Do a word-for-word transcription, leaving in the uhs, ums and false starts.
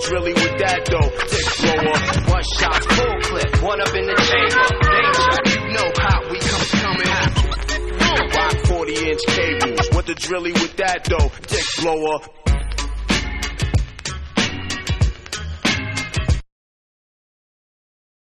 drilly with that though? Dick blower. One shot, full clip, one up in the chamber. Danger, you know how we come coming. Rock forty inch cables. What the drilly with that though? Dick blower.